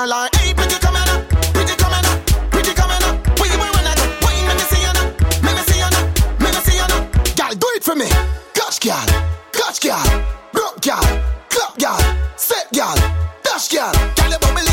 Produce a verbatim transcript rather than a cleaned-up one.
call her. Hey, pretty coming up, pretty coming up, pretty coming up. Where you wanna go? Why you make me see you now? Make me see you now, make me see you now. Girl, do it for me. Catch girl, catch girl, broke girl, club girl, set girl, dash girl. Girl, you bubble